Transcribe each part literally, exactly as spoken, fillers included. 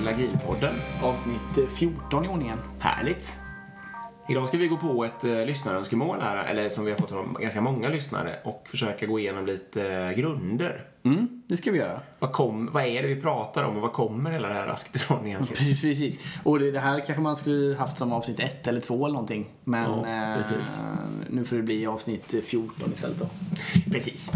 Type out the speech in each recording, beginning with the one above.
till Agilpodden. Avsnitt fjorton i ordningen. Härligt. Idag ska vi gå på ett eh, lyssnarönskemål här, eller som vi har fått från ganska många lyssnare, och försöka gå igenom lite eh, grunder. Mm, det ska vi göra. Vad, kom, vad är det vi pratar om och vad kommer hela det här raskt ifrån egentligen? Precis. Och det, det här kanske man skulle haft som avsnitt ett eller två eller någonting. Men ja, eh, nu får det bli avsnitt fjorton istället då. Precis.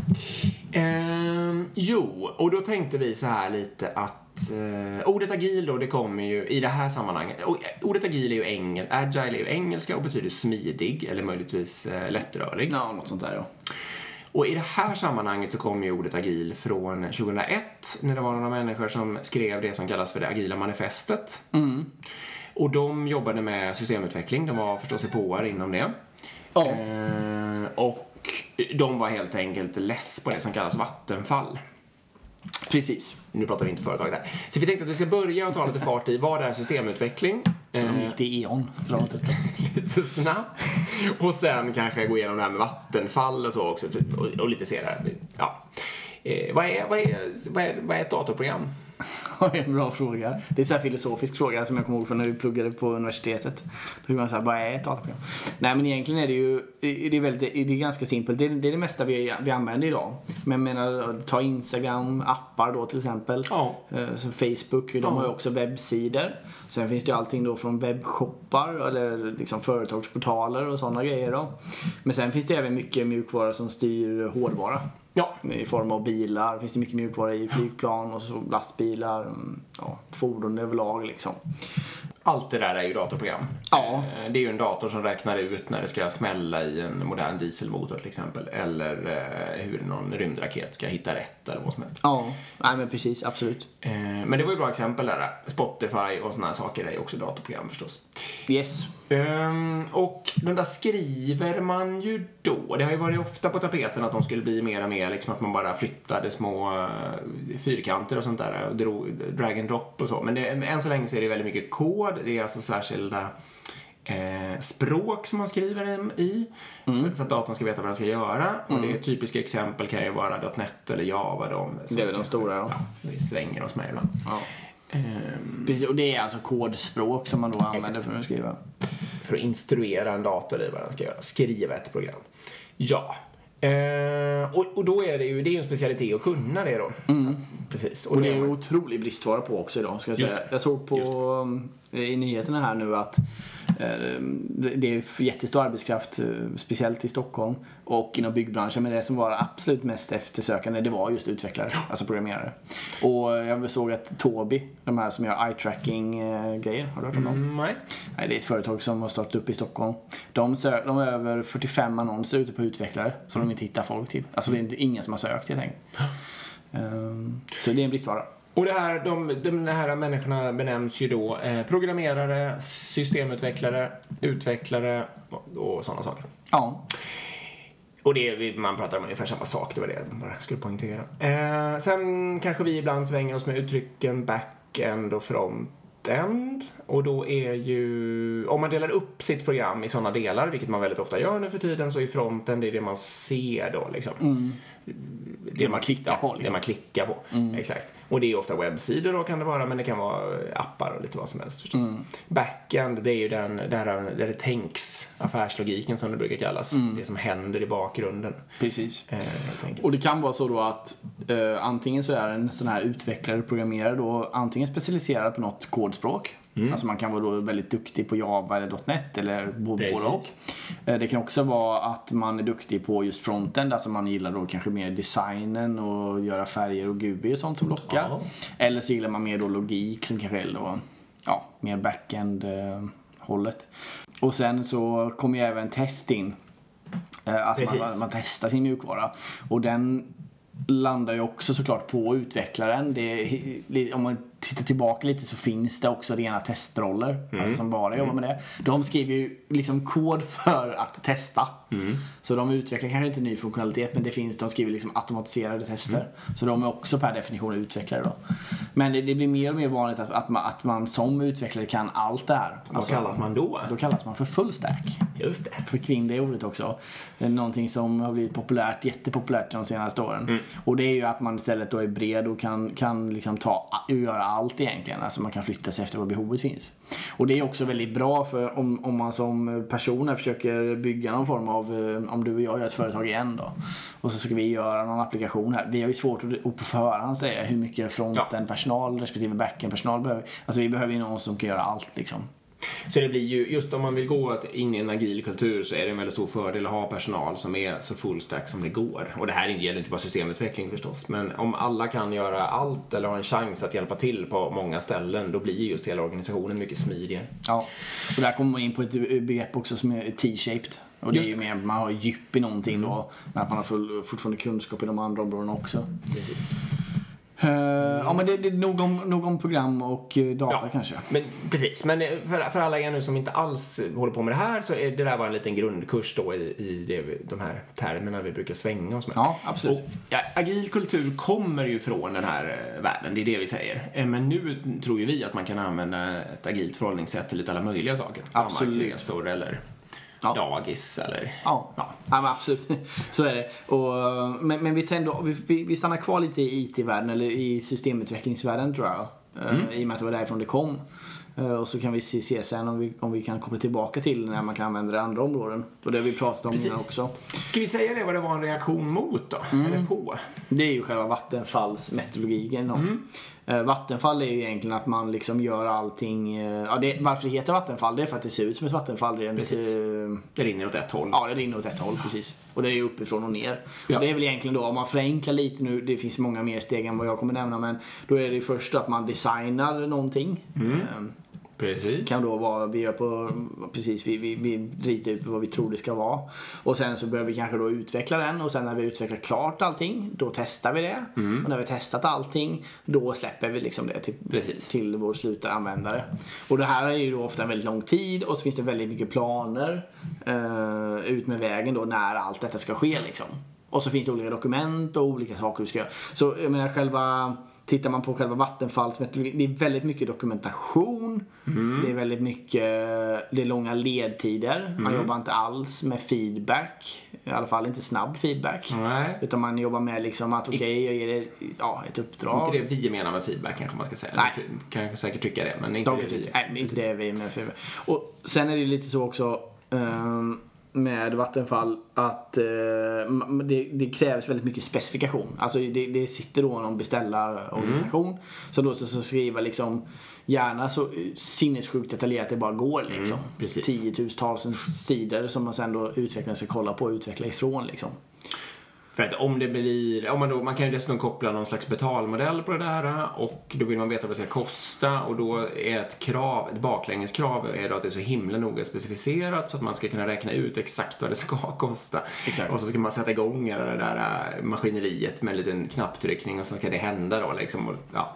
Eh, jo, och då tänkte vi så här lite att Uh, ordet agil då, det kommer ju i det här sammanhanget. Ordet agil är ju engel, agile är ju engelska och betyder smidig eller möjligtvis uh, lättrörlig. Ja, något sånt där, ja. Och i det här sammanhanget så kommer ju ordet agil från tjugohundraett när det var några människor som skrev det som kallas för det agila manifestet. Mm. Och de jobbade med systemutveckling, de var förstås påare inom det. Ja. Uh, och de var helt enkelt less på det som kallas vattenfall. Precis. Nu pratar vi inte företag där. Så vi tänkte att vi ska börja och ta lite fart i vad är systemutveckling. Så de gick till E.ON för att lite snabbt. Och sen kanske gå igenom det här med vattenfall och så också. Och, och lite se det. Ja. Eh, vad, är, vad, är, vad, är, vad är ett datorprogram? En bra fråga. Det är en sån här filosofisk fråga som jag kommer ihåg från när vi pluggade på universitetet. Då var man så här, vad är ett datorprogram? Nej, men egentligen är det ju det är väldigt, det är ganska simpelt. Det är, det är det mesta vi, vi använder idag. Men jag menar, ta Instagram, appar då till exempel. Ja. Så Facebook, de ja. har ju också webbsidor. Sen finns det ju allting då från webbshoppar eller liksom företagsportaler och sådana grejer då. Men sen finns det även mycket mjukvara som styr hårdvara. Ja. I form av bilar. Det finns det mycket mjukvara i flygplan och så lastbilar, ja, fordon överlag liksom. Allt det där är ju datorprogram. Ja. Det är ju en dator som räknar ut när det ska smälla i en modern dieselmotor till exempel. Eller eh, hur någon rymdraket ska hitta rätt eller vad som helst. Ja, nej, men precis, absolut. Eh, men det var ju bra exempel där. Spotify och såna här saker är ju också datorprogram förstås. Yes. Um, och de där skriver man ju då. Det har ju varit ofta på tapeten att de skulle bli mer och mer liksom att man bara flyttade små uh, fyrkanter och sånt där och drog, drag and drop och så. Men det, än så länge så är det väldigt mycket kod. Det är alltså särskilda eh, språk som man skriver i mm. för, för att datorn ska veta vad den ska göra. Mm. Och det är typiska exempel kan ju vara .dot net eller Java. De, det är väl de stora, ja. Ja, det svänger hos mig ibland. Ja. Precis, och det är alltså kodspråk som man då använder exakt. för att skriva. För att instruera en dator i vad den ska göra. Skriva ett program. Ja. Eh, och, och då är det ju det är ju en specialitet att kunna det då. Mm. Alltså, precis. Och, och det är ju otrolig bristvara på också idag, ska jag säga. Jag såg på i nyheterna här nu att det är jättestor arbetskraft, speciellt i Stockholm och inom byggbranschen, men det som var absolut mest eftersökande, det var just utvecklare, alltså programmerare. Och jag såg att Tobii, de här som gör eye-tracking-grejer, har du hört om dem? Mm, nej. Nej, det är ett företag som har startat upp i Stockholm. De, sö- de har över fyrtiofem annonser ute på utvecklare som de inte hittar folk till. Alltså det är inte ingen som har sökt, jag tänker. Um, så det är en bristvara. Och det här, de, de här människorna benämns ju då eh, programmerare, systemutvecklare, utvecklare och, och sådana saker. Ja. Och det, man pratar om ungefär samma sak, det var det jag bara skulle poängtera. Eh, sen kanske vi ibland svänger oss med uttrycken back-end och front-end. Och då är ju, om man delar upp sitt program i sådana delar, vilket man väldigt ofta gör nu för tiden, så är fronten det är det man ser då liksom. Mm. Det, det man klickar på. Liksom. Det man klickar på, mm. exakt. Och det är ofta webbsidor då kan det vara, men det kan vara appar och lite vad som helst förstås. Mm. Backend, det är ju den där, där det tänks, affärslogiken som det brukar kallas. Mm. Det som händer i bakgrunden. Precis. Eh, och det kan vara så då att eh, antingen så är en sån här utvecklare, programmerare då antingen specialiserad på något kodspråk. Mm. Alltså man kan vara då väldigt duktig på Java eller .dot net eller både och. Det kan också vara att man är duktig på just frontend, alltså man gillar då kanske mer designen och göra färger och G U I och sånt som lockar. Ja. Eller så gillar man mer då logik som kanske är då, ja, mer backend eh, hållet. Och sen så kommer ju även test in. Eh, alltså man, man testar sin mjukvara och den landar ju också såklart på utvecklaren. Det, om man tittar tillbaka lite så finns det också rena testroller mm. alltså som bara jobbar med det. De skriver ju liksom kod för att testa. Mm. Så de utvecklar kanske inte ny funktionalitet, men det finns, de skriver liksom automatiserade tester. Mm. Så de är också per definition utvecklare då. Men det, det blir mer och mer vanligt att, att, man, att man som utvecklare kan allt det här. Vad alltså, kallar man då? Då kallas man för full stack. Just det. Förkvinn det ordet också. Det är någonting som har blivit populärt, jättepopulärt de senaste åren. Mm. Och det är ju att man istället då är bred och kan, kan liksom ta, göra allt egentligen. Alltså man kan flytta sig efter vad behovet finns. Och det är också väldigt bra för om, om man som personer försöker bygga någon form av, om du och jag gör ett företag igen då. Och så ska vi göra någon applikation här. Det är ju svårt att på förhand säga hur mycket fronten-personal respektive backen-personal behöver. Alltså vi behöver ju någon som kan göra allt liksom. Så det blir ju, just om man vill gå in i en agil kultur så är det en väldigt stor fördel att ha personal som är så full stack som det går. Och det här gäller inte bara systemutveckling förstås, men om alla kan göra allt eller har en chans att hjälpa till på många ställen, då blir just hela organisationen mycket smidigare. Ja, och där kommer man in på ett begrepp också som är T-shaped. Och det är ju mer man har djup i någonting mm. då, men att man har full, fortfarande kunskap i de andra områdena också. Precis. Uh, ja men det, det är nog om, nog om program och data ja, kanske. Men, precis, men för, för alla er nu som inte alls håller på med det här så är det där bara en liten grundkurs då i, i det, de här termerna vi brukar svänga oss med. Ja, absolut. Och, ja, agil kultur kommer ju från den här världen, det är det vi säger. Men nu tror ju vi att man kan använda ett agilt förhållningssätt till lite alla möjliga saker. Absolut. Eller ja. dagis eller ja, ja. ja men absolut så är det. Och, men, men vi, tänder, vi, vi stannar kvar lite i I T-världen eller i systemutvecklingsvärlden tror jag mm. uh, i och med att det var därifrån det kom uh, och så kan vi se, se sen om vi, om vi kan koppla tillbaka till när man kan använda det andra områden och det har vi pratat om innan också. Ska vi säga det vad det var en reaktion mot då? Mm. Eller på? Det är ju själva Vattenfalls metodologin mm. Vattenfall är ju egentligen att man liksom gör allting. Ja, det, varför det heter Vattenfall, det är för att det ser ut som ett vattenfall. Det, det rinner åt ett håll. Ja, det rinner åt ett håll, precis. Och det är ju uppifrån och ner. Ja. Och det är väl egentligen då, om man förenklar lite nu, det finns många mer steg än vad jag kommer nämna, men då är det först att man designar någonting. Mm. Precis. Kan då vara, vi gör på, precis, vi, vi, vi ritar ut vad vi tror det ska vara. Och sen så behöver vi kanske då utveckla den. Och sen när vi utvecklar klart allting, då testar vi det. Mm. Och när vi har testat allting, då släpper vi liksom det till, till vår slutanvändare. Och det här är ju då ofta en väldigt lång tid. Och så finns det väldigt mycket planer uh, ut med vägen då när allt detta ska ske liksom. Och så finns det olika dokument och olika saker du ska göra. Så jag menar själva... Tittar man på själva Vattenfalls metodologi, det är väldigt mycket dokumentation. Mm. Det är väldigt mycket, det är långa ledtider. Mm. Man jobbar inte alls med feedback. I alla fall inte snabb feedback. Nej. Utan man jobbar med liksom att okej, okay, jag ger det ja, ett uppdrag. Inte det vi menar med feedback kanske man ska säga. Nej. Kan jag säkert tycka det, men inte De, det vi. Nej, inte det vi med feedback. Och sen är det lite så också... Um, med Vattenfall att eh, det, det krävs väldigt mycket specifikation. Alltså det, det sitter då någon beställarorganisation mm. som då så skriva liksom gärna så sinnessjukt detaljerat det bara går liksom. Mm, tiotusentals sidor som man sen då utvecklaren ska kolla på och utveckla ifrån liksom. För att om det blir, om man, då, man kan ju dessutom koppla någon slags betalmodell på det där och då vill man veta vad det ska kosta och då är ett krav, ett baklängeskrav är då att det är så himla noga specificerat så att man ska kunna räkna ut exakt vad det ska kosta. Exakt. Och så ska man sätta igång det där maskineriet med en liten knapptryckning och så ska det hända då liksom. Och, ja.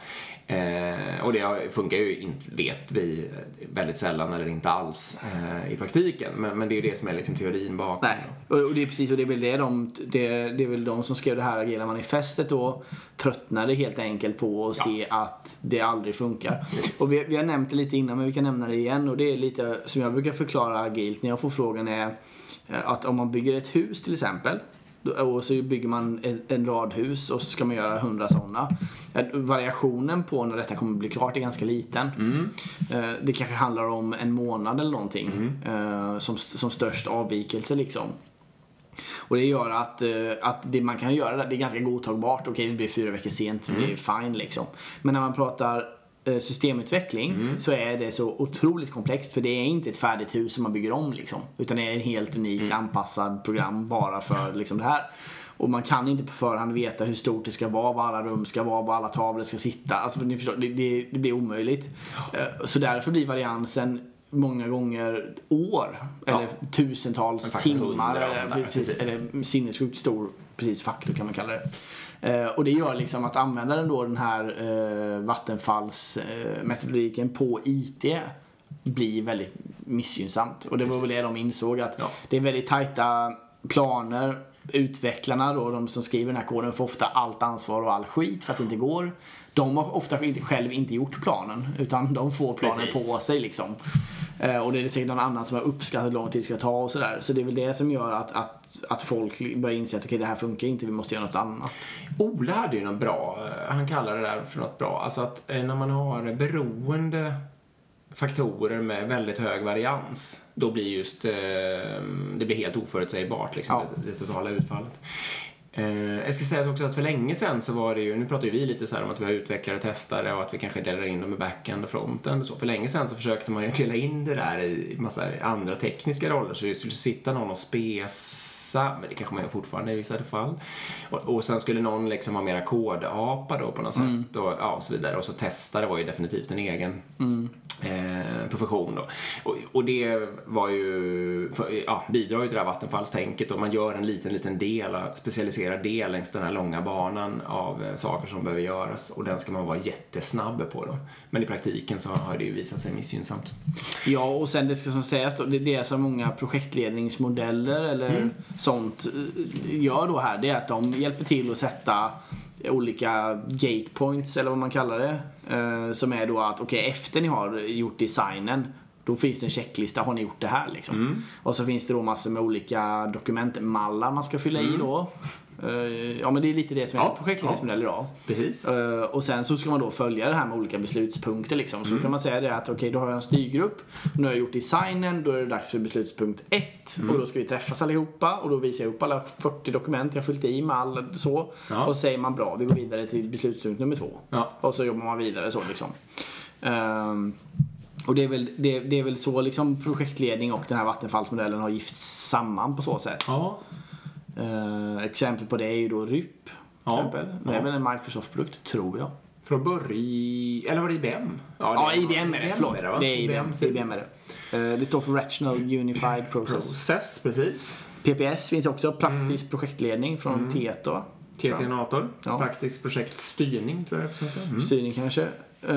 Eh, och det funkar ju inte, vet vi väldigt sällan eller inte alls eh, i praktiken, men, men det är ju det som är liksom teorin bakom. Nej, och, och det är precis, och det är väl det de, det, det är väl de som skrev det här agila manifestet då tröttnade helt enkelt på att ja. se att det aldrig funkar. Precis. Och vi, vi har nämnt det lite innan, men vi kan nämna det igen, och det är lite som jag brukar förklara agilt när jag får frågan är att om man bygger ett hus till exempel och så bygger man en rad hus och så ska man göra hundra sådana. Variationen på när detta kommer bli klart är ganska liten. Mm. Det kanske handlar om en månad eller någonting mm. som, som störst avvikelse liksom. Och det gör att, att det man kan göra det är ganska godtagbart. Okej, det blir fyra veckor sent, så mm. det är fine liksom. Men när man pratar systemutveckling mm. så är det så otroligt komplext, för det är inte ett färdigt hus som man bygger om liksom, utan det är en helt unikt mm. anpassad program bara för liksom det här. Och man kan inte på förhand veta hur stort det ska vara, vad alla rum ska vara, vad alla tavlor ska sitta. Alltså ni förstår, det, det, det blir omöjligt. Så därför blir variansen många gånger år ja. eller tusentals timmar eller, precis, precis. eller sinnessjukt stor precis faktor kan man kalla det. Uh, och det gör liksom att användaren då den här uh, Vattenfalls uh, metodologiken på I T blir väldigt missgynnsamt. Och det var väl det de insåg, att ja. det är väldigt tajta planer. Utvecklarna då, de som skriver den här koden, får ofta allt ansvar och all skit för att det inte går. De har ofta själv inte gjort planen, utan de får planen Precis. på sig liksom. Eh, och det är säkert någon annan som har uppskattat hur lång tid det ska ta och sådär. Så det är väl det som gör att, att, att folk börjar inse att okej, det här funkar inte, vi måste göra något annat. Ola hade ju något bra, han kallar det där för något bra. Alltså att när man har beroende faktorer med väldigt hög varians, då blir just eh, det blir helt oförutsägbart liksom, ja. det, det totala utfallet. Eh, jag ska säga också att för länge sedan så var det ju, nu pratar ju vi lite så här om att vi har utvecklare och testare och att vi kanske delar in dem i backend och frontend och så. För länge sedan så försökte man ju dela in det där i massa andra tekniska roller, så det skulle sitta någon och spesa, men det kanske man gör fortfarande i vissa fall. Och, och sen skulle någon liksom ha mera kodapa då på något mm. sätt och, ja, och så vidare. Och så testare var ju definitivt en egen mm. eh, profession då. Och, och det var ju, för, ja, bidrar ju till det här vattenfallstänket, och man gör en liten, liten del, specialiserad del längs den här långa banan av eh, saker som behöver göras, och den ska man vara jättesnabb på då. Men i praktiken så har det ju visat sig missgynnsamt. Ja, och sen det ska som sägas då, det, det är så många projektledningsmodeller eller mm. sånt gör då här, det är att de hjälper till att sätta olika gatepoints eller vad man kallar det, eh, som är då att okej, okay, efter ni har gjort designen, då finns det en checklista, har ni gjort det här liksom. Mm. Och så finns det då massor med olika dokumentmallar man ska fylla mm. i då. Uh, ja, men det är lite det som är ja, projektledningsmodell idag. Ja, precis. Uh, och sen så ska man då följa det här med olika beslutspunkter liksom. Så mm. kan man säga det att okej, okay, då har jag en styrgrupp, nu har jag gjort designen, då är det dags för beslutspunkt ett mm. och då ska vi träffas allihopa och då visar jag upp alla fyrtio dokument jag har fyllt i med all så. Ja. Och så säger man bra, vi går vidare till beslutspunkt nummer två. Ja. Och så jobbar man vidare så liksom. Uh, och det är väl, det, det är väl så liksom projektledning och den här vattenfallsmodellen har gifts samman på så sätt. Ja. Uh, exempel på det är ju då R Y P. Ja, exempel. Det är ja. väl en Microsoft-produkt, tror jag. Från början, eller var det I B M? Ja, ja I B M är det, förlåt. Det, det är I B M, I B M är det. Uh, det står för Rational Unified Process. Process, precis. P P S finns också, praktisk mm. projektledning från mm. Tieto. Tieto-nator, ja. Praktisk projektstyrning tror jag det är. Mm. Styrning kanske.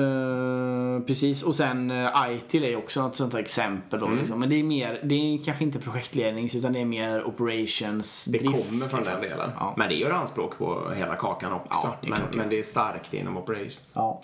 Uh, precis, och sen uh, I T I L är också ett sånt här exempel då, mm. liksom. Men det är mer, det är kanske inte projektledning utan det är mer operations det drift, kommer från liksom. Den delen ja. Men det gör anspråk på hela kakan också, ja, det men, men det är starkt inom operations. Ja.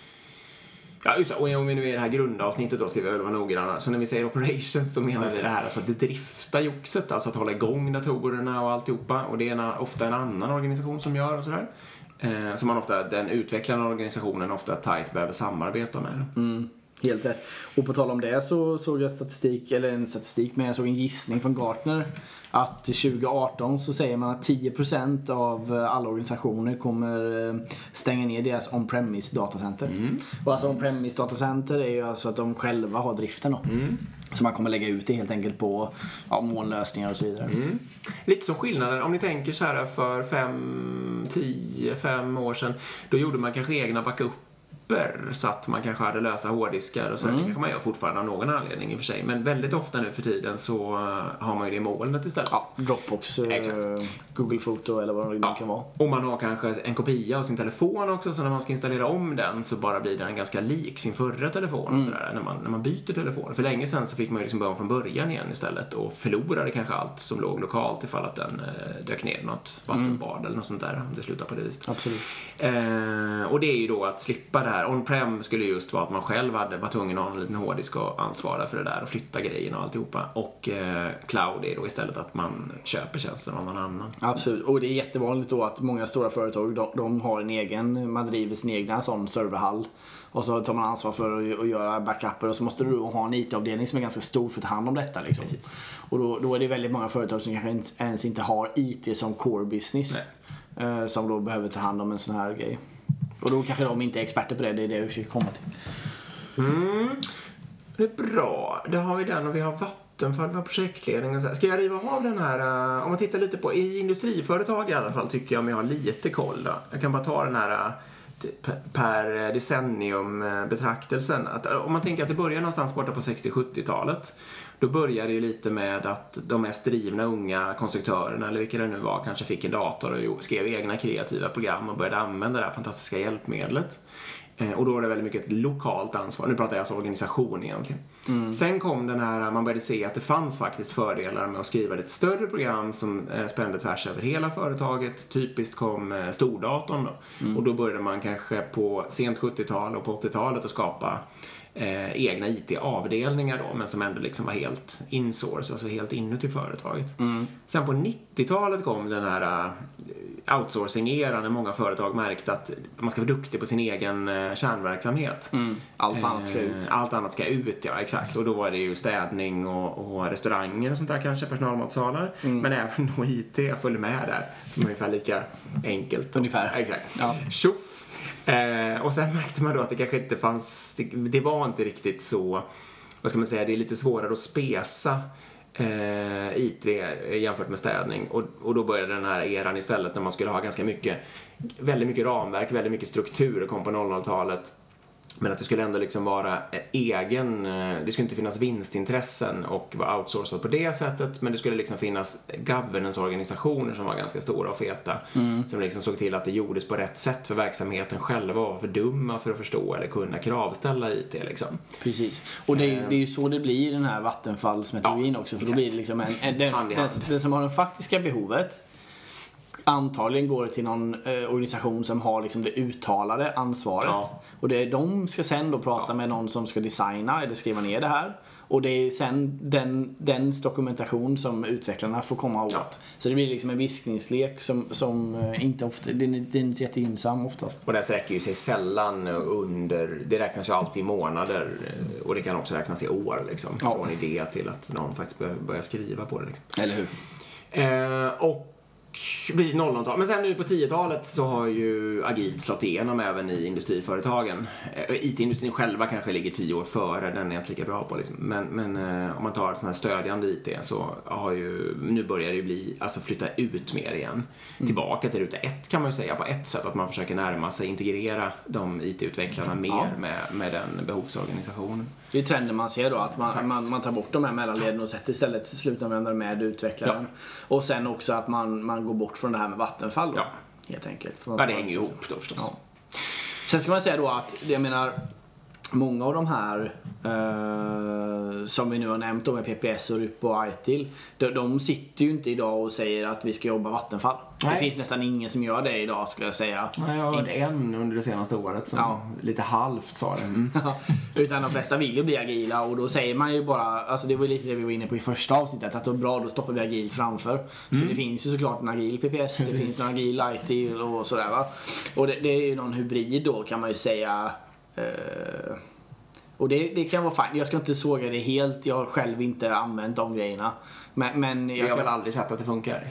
Ja, just det. Och om vi nu är i det här grundavsnittet då ska vi väl vara noggranna. Så när vi säger operations då menar vi det här alltså att det driftar joxet, alltså att hålla igång datorerna och alltihopa, och det är en, ofta en annan organisation som gör och sådär. Eh, som man ofta, den utvecklande organisationen ofta tajt behöver samarbeta med. Mm, helt rätt. Och på tal om det så såg jag statistik, eller en statistik, men jag såg en gissning från Gartner att tjugo arton så säger man att tio procent av alla organisationer kommer stänga ner deras on-premise datacenter. Mm. Och alltså on-premise datacenter är ju alltså att de själva har driften då. Mm. Så man kommer lägga ut det helt enkelt på ja, molnlösningar och så vidare. Mm. Lite som skillnaden, om ni tänker så här för fem, tio, fem år sedan, då gjorde man kanske egna backuper så att man kanske hade lösa hårddiskar och så. Mm. Det kanske man gör fortfarande av någon anledning i och för sig. Men väldigt ofta nu för tiden så har man ju det i molnet istället. Ja, Dropbox, Exakt. Google Foto eller vad det ja. kan vara. Och man har kanske en kopia av sin telefon också, så när man ska installera om den så bara blir den ganska lik sin förra telefon mm. och sådär, när man, när man byter telefon. För länge sedan så fick man ju liksom börja från början igen istället och förlorade kanske allt som låg lokalt ifall att den eh, dök ner något vattenbad mm. eller något sånt där, om det slutar på det viset. Absolut. Eh, och det är ju då att slippa det här. On-prem skulle just vara att man själv hade, var tvungen att ha en liten hårddisk och ansvara för det där och flytta grejerna och alltihopa. Och eh, cloud är då istället att man köper tjänsten av någon annan. Absolut, och det är jättevanligt då att många stora företag, de, de har en egen, man driver sin egna sån serverhall. Och så tar man ansvar för att, att göra backuper, och så måste du ha en I T-avdelning som är ganska stor för att ta hand om detta liksom. Och då, då är det väldigt många företag som kanske inte, ens inte har I T som core business. Eh, som då behöver ta hand om en sån här grej. Och då kanske de inte är experter på det, det är det vi försöker komma till. Mm. Det är bra. Då har vi den och vi har Vattenfall, vi har projektledning och så här. Ska jag riva av den här, uh, om man tittar lite på, i industriföretag i alla fall tycker jag om jag har lite koll då. Jag kan bara ta den här uh, per decennium betraktelsen. Att, uh, om man tänker att det börjar någonstans borta på sextio-sjuttiotalet. Då började det ju lite med att de mest drivna unga konstruktörerna, eller vilka det nu var, kanske fick en dator och skrev egna kreativa program och började använda det här fantastiska hjälpmedlet. Och då är det väldigt mycket ett lokalt ansvar. Nu pratar jag alltså organisation egentligen. Mm. Sen kom den här, man började se att det fanns faktiskt fördelar med att skriva ett större program som spände tvärs över hela företaget. Typiskt kom stordatorn då. Mm. Och då började man kanske på sent sjuttiotal och på åttiotalet att skapa Eh, egna I T-avdelningar då, men som ändå liksom var helt insource, alltså helt inuti företaget. Mm. Sen på nittiotalet kom den här uh, outsourcing-eran när många företag märkte att man ska vara duktig på sin egen uh, kärnverksamhet. Mm. Allt eh, annat ska ut. Allt annat ska ut, ja, exakt. Och då var det ju städning och, och restauranger och sånt där, kanske personalmatsalar. Mm. Men även då I T följde med där, som är ungefär lika enkelt. Ungefär. Och, exakt. Ja. Tjoff! Eh, och sen märkte man då att det kanske inte fanns, det, det var inte riktigt så, vad ska man säga, det är lite svårare att spesa eh, I T jämfört med städning, och, och då började den här eran istället när man skulle ha ganska mycket, väldigt mycket ramverk, väldigt mycket struktur, kom på noll noll-talet. Men att det skulle ändå liksom vara egen, det skulle inte finnas vinstintressen och vara outsourcat på det sättet, men det skulle liksom finnas governance-organisationer som var ganska stora och feta, mm. som liksom såg till att det gjordes på rätt sätt för verksamheten själva var för dumma för att förstå eller kunna kravställa I T liksom. Precis, och det är, det är ju så det blir den här vattenfallsmetodologin, ja, också, för exakt. Då blir det liksom en, en, den, hand hand. Den, den som har det faktiska behovet antagligen går till någon eh, organisation som har liksom det uttalade ansvaret. Ja. Och det är, de ska sen då prata ja. med någon som ska designa eller skriva ner det här. Och det är sen den, dens dokumentation som utvecklarna får komma åt. Ja. Så det blir liksom en viskningslek som, som inte ofta, den är, den är jättegynnsam oftast. Och det sträcker ju sig sällan under, det räknas ju alltid i månader, och det kan också räknas i år liksom. Ja. Från idé till att någon faktiskt börjar skriva på det liksom. Eller hur? Eh, och precis noll noll-tal. Men sen nu på tiotalet så har ju agilt slått igenom även i industriföretagen. I T-industrin själva kanske ligger tio år före, den är inte lika bra på liksom. Men, men eh, om man tar sån här stödjande I T så har ju, nu börjar det ju bli, alltså flytta ut mer igen. Mm. Tillbaka till ruta ett kan man ju säga på ett sätt, att man försöker närma sig, integrera de I T-utvecklarna mer ja. med, med den behovsorganisationen. Det är trenden man ser då, att man, man, man tar bort de här mellanleden och sätter istället slutanvändare med utvecklaren. Ja. Och sen också att man, man går bort från det här med vattenfall då, ja. helt enkelt. Ja, det hänger ihop då förstås. Ja. Sen ska man säga då att, jag menar, många av de här eh, som vi nu har nämnt då med P P S och R U P och I T I L, de, de sitter ju inte idag och säger att vi ska jobba vattenfall. Nej. Det finns nästan ingen som gör det idag, skulle jag säga. Nej, jag har hört en under det senaste året som ja. lite halvt sa det. Mm. Utan de flesta vill ju bli agila, och då säger man ju bara, alltså det var lite det vi var inne på i första avsnittet, att då bra, då stoppar vi agil framför. Mm. Så det finns ju såklart en agil P P S, det finns en agil I T I L och sådär va. Och det, det är ju någon hybrid då, kan man ju säga. Uh, och det, det kan vara fint. Jag ska inte såga det helt. Jag har själv inte använt de grejerna. Men, men jag, jag har kan... väl aldrig sett att det funkar.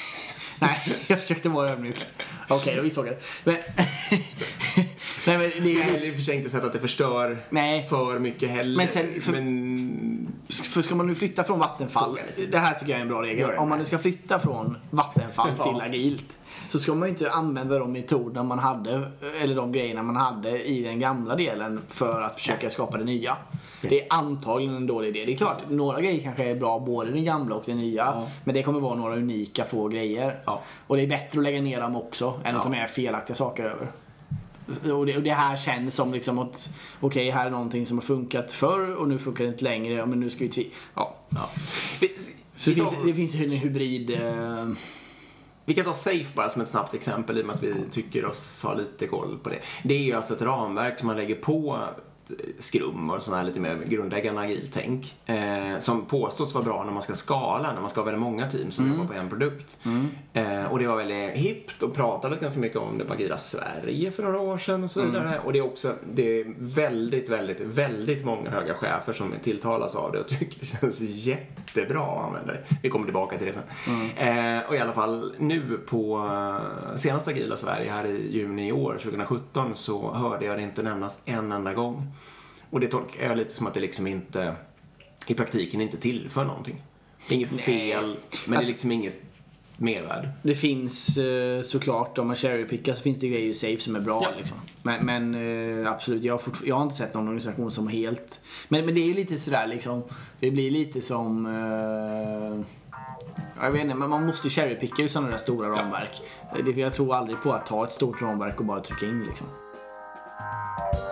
Nej, jag försökte vara ödmjuk. Okej, okay, då vi såg det. Men... Nej, men det är ju... Jag har heller för sig inte sett att det förstör Nej. för mycket heller. Men, sen, för... men för ska man nu flytta från vattenfall, det här tycker jag är en bra regel. Om man nu ska flytta från vattenfall ja. till agilt, så ska man ju inte använda de metoderna man hade, eller de grejerna man hade i den gamla delen, för att försöka skapa det nya. Det är antagligen en dålig idé. Det är klart, några grejer kanske är bra, både den gamla och den nya. Ja. Men det kommer vara några unika få grejer. Ja. Och det är bättre att lägga ner dem också än ja. att ta med felaktiga saker över. Och det, och det här känns som liksom att okej, okay, här är någonting som har funkat förr och nu funkar det inte längre, men nu ska vi tvi- ja. ja. Så det finns, det finns en hybrid. Eh... Vi kan ta Safe bara som ett snabbt exempel, i och med att vi tycker oss ha lite koll på det. Det är ju alltså ett ramverk som man lägger på skrum och sådana här lite mer grundläggande agiltänk eh, som påstås vara bra när man ska skala, när man ska ha väldigt många team som mm. jobbar på en produkt. Mm. Eh, och det var väldigt hippt och pratades ganska mycket om det på Agila Sverige för några år sedan och så vidare. Mm. Och det är också, det är väldigt, väldigt, väldigt många höga chefer som tilltalas av det och tycker det känns jättebra att använda det. Vi kommer tillbaka till det sen. Mm. Eh, och i alla fall nu på senaste Agila Sverige här i juni i år, tjugosjutton, så hörde jag det inte nämnas en enda gång. Och det tolkar jag lite som att det liksom inte i praktiken inte tillför någonting. Det är inget Nej. fel, men alltså, det är liksom inget mervärde. Det finns såklart, om man cherrypickar så finns det grejer i Safe som är bra ja. liksom. Men, men absolut, jag har, fort, jag har inte sett någon organisation som helt... Men, men det är ju lite sådär liksom, det blir lite som... Uh, jag vet inte, men man måste cherrypicka ju sådana där stora ja. ramverk. Det, jag tror aldrig på att ta ett stort ramverk och bara trycka in liksom.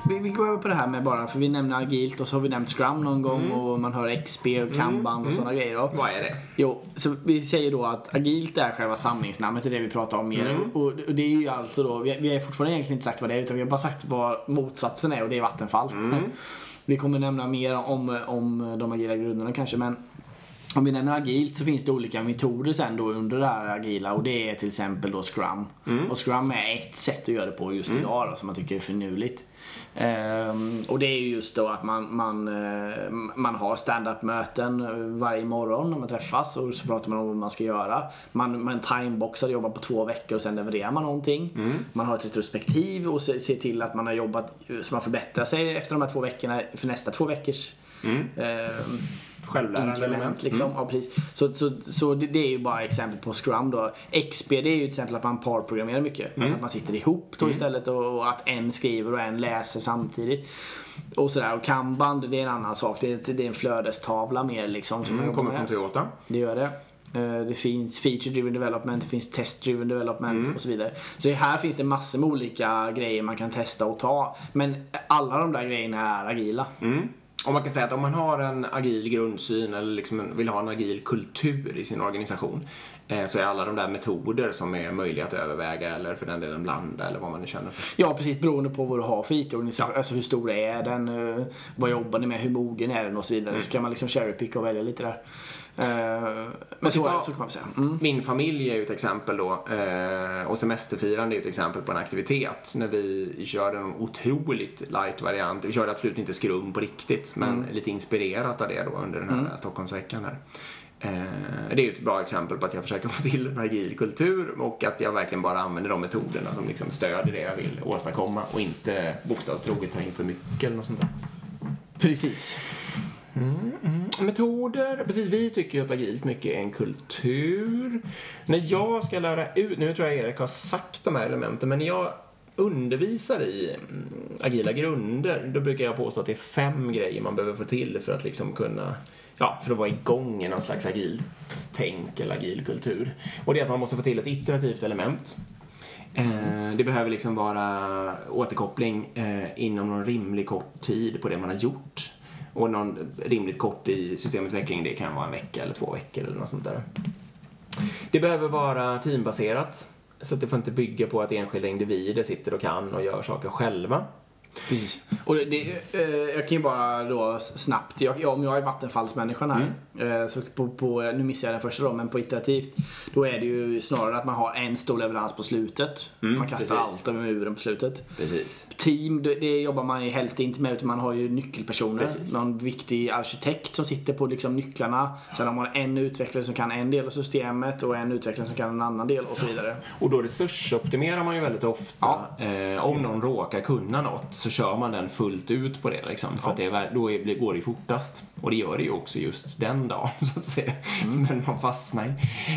vi, vi går över på det här med bara, för vi nämner agilt och så har vi nämnt Scrum någon gång mm. och man hör X P och Kanban mm. och sådana grejer då. Vad är det? Jo, så vi säger då att agilt är själva samlingsnamnet till det vi pratar om mer. Mm. Och, och det är ju alltså då, vi, vi har fortfarande egentligen inte sagt vad det är, utan vi har bara sagt vad motsatsen är, och det är Vattenfall. Mm. Vi kommer nämna mer om, om de agila grunderna kanske, men om vi nämner agilt så finns det olika metoder sen då under det här agila, och det är till exempel då Scrum. Mm. Och Scrum är ett sätt att göra det på just idag då, som man tycker är finurligt. Um, och det är ju just då att man, man, uh, man har stand-up-möten varje morgon när man träffas, och så pratar man om vad man ska göra. Man, man timeboxar, jobbar på två veckor och sen levererar man någonting. Mm. Man har ett retrospektiv och ser se till att man har jobbat så man förbättrar sig efter de här två veckorna för nästa två veckors mm. uh, självlärande element liksom. Mm. Ja, precis. Så, så, så det, det är ju bara exempel på Scrum då. X P, det är ju till exempel att man parprogrammerar mycket. Mm. Alltså att man sitter ihop då mm. istället, och, och att en skriver och en läser samtidigt. Och sådär. Och Kanban, det är en annan sak. Det är, det är en flödestavla mer liksom. Som mm, kommer från Toyota. Det gör det. Det finns feature-driven development, det finns test-driven development mm. och så vidare. Så här finns det massor med olika grejer man kan testa och ta. Men alla de där grejerna är agila. Mm. Och man kan säga att om man har en agil grundsyn eller liksom vill ha en agil kultur i sin organisation, eh, så är alla de där metoder som är möjliga att överväga eller för den delen blanda eller vad man nu känner för. Ja, precis, beroende på vad du har för I T-organisation. Alltså hur stor är den, uh, vad jobbar ni med, hur mogen är den och så vidare. Mm. Så kan man liksom cherrypicka och välja lite där. Uh, men så, så kan man säga. Mm. Min familj är ju ett exempel då, uh, och semesterfirande är ju ett exempel på en aktivitet. När vi körde en otroligt light variant. Vi körde absolut inte skrum på riktigt, men mm. lite inspirerat av det då under den här mm. Stockholmsveckan här. Uh, det är ju ett bra exempel på att jag försöker få till en agil kultur, och att jag verkligen bara använder de metoderna som liksom stödjer det jag vill åstadkomma, och inte bokstavstroget ta in för mycket eller något sånt där. Precis. Mm, mm. Metoder, precis, vi tycker ju att agilt mycket är en kultur. När jag ska lära ut, nu tror jag Erik har sagt de här elementen, men när jag undervisar i agila grunder, då brukar jag påstå att det är fem grejer man behöver få till för att liksom kunna, ja, för att vara igång i någon slags agilt tänk eller agil kultur. Och det är att man måste få till ett iterativt element. Eh, det behöver liksom vara återkoppling eh, inom någon rimlig kort tid på det man har gjort. Och någon rimligt kort i systemutveckling, det kan vara en vecka eller två veckor eller något sånt där. Det behöver vara teambaserat, så att det får inte bygga på att enskilda individer sitter och kan och gör saker själva. Precis. Och det, det, eh, jag kan ju bara då snabbt, jag, om jag är vattenfallsmänniskan här, mm. eh, så på, på, nu missar jag den första då, men på iterativt, då är det ju snarare att man har en stor leverans på slutet. Mm, man kastar precis. allt över muren på slutet. Precis. Team, det, det jobbar man ju helst inte med, utan man har ju nyckelpersoner. Precis. Någon viktig arkitekt som sitter på liksom nycklarna. Sen har man en utvecklare som kan en del av systemet och en utvecklare som kan en annan del och så vidare. Och då resursoptimerar man ju väldigt ofta. Ja. Eh, om någon råkar kunna något, så kör man den fullt ut på det liksom, för ja. att det är, då är, går det fortast, och det gör det ju också just den dagen så att säga, mm. men man fastnar.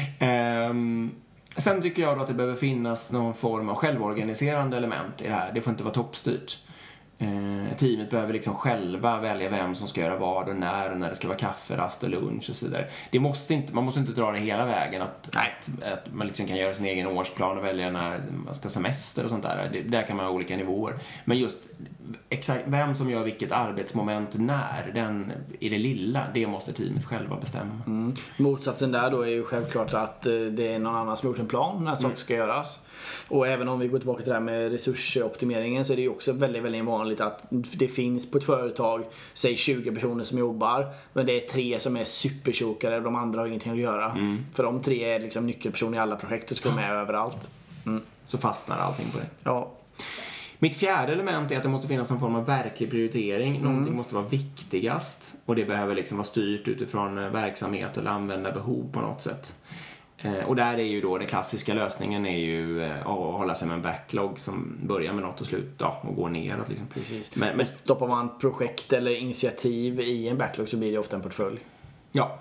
ehm, sen tycker jag då att det behöver finnas någon form av självorganiserande element i det här. Det får inte vara toppstyrt. Eh, teamet behöver liksom själva välja vem som ska göra vad och när, och när det ska vara kaffe, rast och lunch och så vidare. Det måste inte, man måste inte dra det hela vägen att, att, att man liksom kan göra sin egen årsplan och välja när man ska semester och sånt där. Det, där kan man ha olika nivåer. Men just exakt vem som gör vilket arbetsmoment när, den i det lilla, det måste teamet själva bestämma. Mm. Motsatsen där då är ju självklart att det är någon annan som gjort en plan när saker mm. ska göras. Och även om vi går tillbaka till det här med resursoptimeringen, så är det ju också väldigt, väldigt vanligt att det finns på ett företag, säg tjugo personer som jobbar, men det är tre som är supertjokare och de andra har ingenting att göra. Mm. För de tre är liksom nyckelpersoner i alla projekt och ska vara med mm. överallt. Mm. Så fastnar allting på det. Ja. Mitt fjärde element är att det måste finnas någon form av verklig prioritering. Mm. Någonting måste vara viktigast, och det behöver liksom vara styrt utifrån verksamhet eller använda behov på något sätt. Och där är ju då den klassiska lösningen är ju att hålla sig med en backlog som börjar med något och slutar ja, och går neråt liksom. Precis. Men, men stoppar man projekt eller initiativ i en backlog så blir det ofta en portfölj. Ja.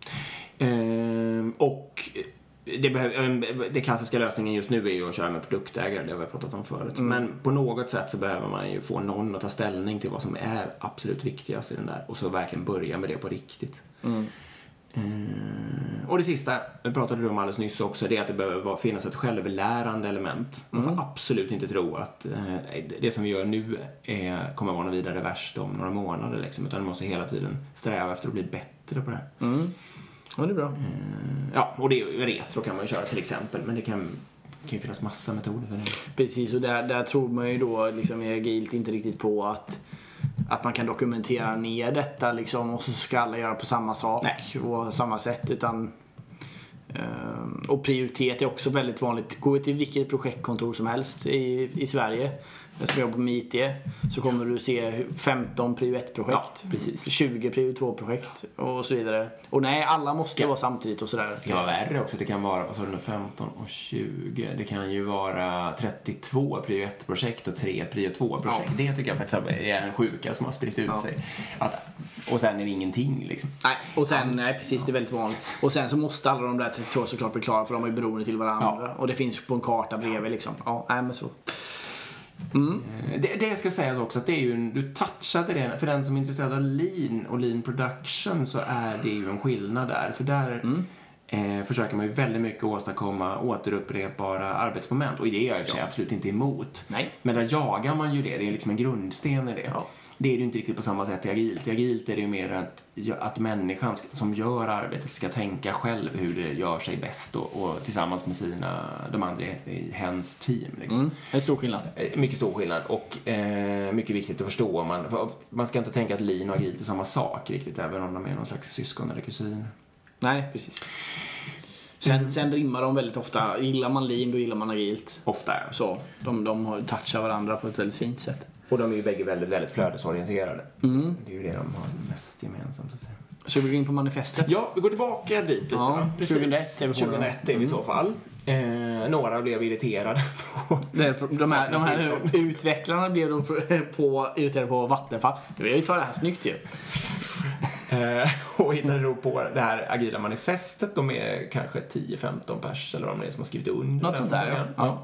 Ehm, och det, behöver, det klassiska lösningen just nu är ju att köra med produktägare, det har vi pratat om förut. Mm. Men på något sätt så behöver man ju få någon att ta ställning till vad som är absolut viktigast i den där, och så verkligen börja med det på riktigt. Mm. Uh, och det sista, vi pratade om alldeles nyss också, det är att det behöver finnas ett självlärande element. Man får mm. absolut inte tro att uh, det som vi gör nu är, kommer vara vidare värst om några månader liksom, utan man måste hela tiden sträva efter att bli bättre på det här. Mm. Ja, det är bra. Uh, ja, och det är retro kan man ju köra till exempel, men det kan Det kan ju finnas massa metoder för det. Precis, och där, där tror man ju då liksom i agilt inte riktigt på att att man kan dokumentera ner detta liksom, och så ska alla göra på samma sak. Nej. Och samma sätt, utan eh, och prioritet är också väldigt vanligt. Gå till vilket projektkontor som helst i, i Sverige som jobbar med I T, så kommer du se femton prio ett-projekt, ja, precis. tjugo prio två-projekt och så vidare. Och nej, alla måste ja. vara samtidigt och sådär. Det kan vara värre också. Det kan vara alltså, femton och tjugo. Det kan ju vara trettiotvå prio ett-projekt och tre prio två-projekt. Ja. Det tycker jag faktiskt är en sjuka som har spritt ut ja. sig. Att, och sen är det ingenting liksom. Nej, och sen, nej, precis, det är väldigt vanligt. Och sen så måste alla de där trettiotvå såklart bli klara, för de är ju beroende till varandra. Ja. Och det finns på en karta bredvid liksom. Ja, nej men så. Mm. Det, det jag ska säga också att det är ju, du touchade det, för den som är intresserad av lean och lean production, så är det ju en skillnad där, för där mm. eh, försöker man ju väldigt mycket åstadkomma återupprepbara arbetsmoment, och det är jag i sig ja. absolut inte emot. Nej. Men där jagar man ju det, det är liksom en grundsten i det. Ja. Det är ju inte riktigt på samma sätt i agilt. I agilt är det ju mer att, att människan som gör arbetet ska tänka själv hur det gör sig bäst, och, och tillsammans med sina, de andra i hens team. Liksom. Mm, det är stor skillnad. Mycket stor skillnad, och eh, mycket viktigt att förstå. Man, man ska inte tänka att lean och agilt är samma sak riktigt, även om de är någon slags syskon eller kusin. Nej, precis. Sen, sen rimmar de väldigt ofta. Gillar man lean, då gillar man agilt. Ofta, ja. Så, de, de har touchat varandra på ett väldigt fint sätt. Och de är ju bägge väldigt, väldigt flödesorienterade. Mm. Det är ju det de har mest gemensamt att säga. Så vi går in på manifestet? Ja, vi går tillbaka dit lite. Ja, precis. tjugohundraett är vi i så fall. Eh, några blev irriterade på... Det, de här, de här utvecklarna blev då på, på, irriterade på Vattenfall. Det var ju för det här snyggt ju. eh, och hittade då på det här agila manifestet. De är kanske tio femton pers, eller om det är som har skrivit under. Något sånt där, ja. ja.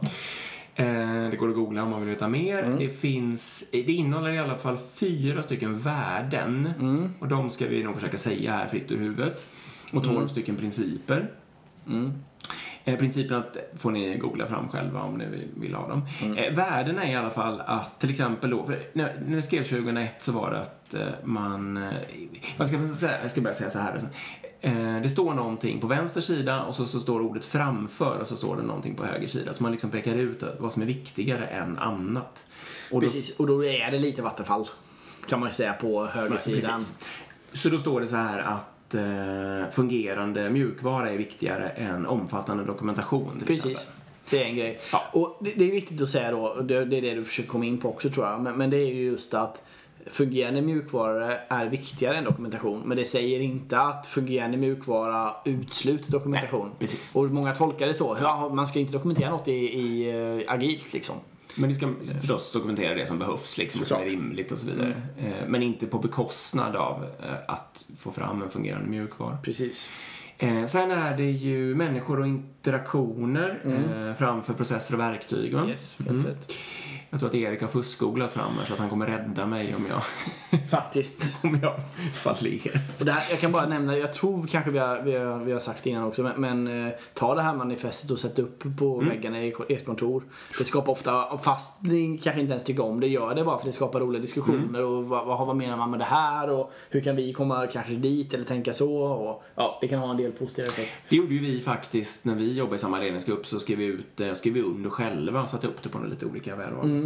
Det går att googla om man vill veta mer. Mm. Det finns, det innehåller i alla fall fyra stycken värden. Mm. Och de ska vi nog försöka säga här fritt ur huvudet. Och tolv mm. stycken principer. Mm. Eh, principen att får ni googla fram själva om ni vill ha dem. Mm. Eh, värdena är i alla fall att till exempel då, för när, när vi skrev tjugohundraett så var det att eh, man, eh, vad ska jag säga, jag ska bara säga så här. Eh, det står någonting på vänster sida, och så, så står ordet framför, och så står det någonting på höger sida. Så man liksom pekar ut vad som är viktigare än annat. Och då, precis, och då är det lite Vattenfall, kan man ju säga, på höger sidan. Så då står det så här att fungerande mjukvara är viktigare än omfattande dokumentation. Till Precis, exempel. Det är en grej. Ja. Och det, det är viktigt att säga då, det, det är det du försöker komma in på också tror jag, men, men det är ju just att fungerande mjukvara är viktigare än dokumentation, men det säger inte att fungerande mjukvara utesluter dokumentation. Nej, precis. Och många tolkar det så, ja, man ska inte dokumentera något i, i uh, agilt liksom. Men ni ska förstås dokumentera det som behövs liksom, och som är rimligt och så vidare. Mm. Men inte på bekostnad av att få fram en fungerande mjukvara. Precis. Sen är det ju människor och interaktioner mm. framför processer och verktyg. Va? Yes, mm. Jag tror att Erik har fuskgooglat fram här, så att han kommer rädda mig om jag faktiskt om jag fallerar. Och det här, jag kan bara nämna, jag tror kanske vi har, vi har, vi har sagt innan också, men, men ta det här manifestet och sätt upp på mm. väggarna i ert kontor. Det skapar ofta, fast ni kanske inte ens tycker om det, gör det bara för det skapar roliga diskussioner. Mm. Och vad, vad, vad menar man med det här, och hur kan vi komma kanske dit eller tänka så, och ja, det kan ha en del positiva effekter. Det gjorde ju vi faktiskt när vi jobbade i samma ledningsgrupp, så skrev vi ut, skrev vi under själva och satte upp det på lite olika värdar. Mm.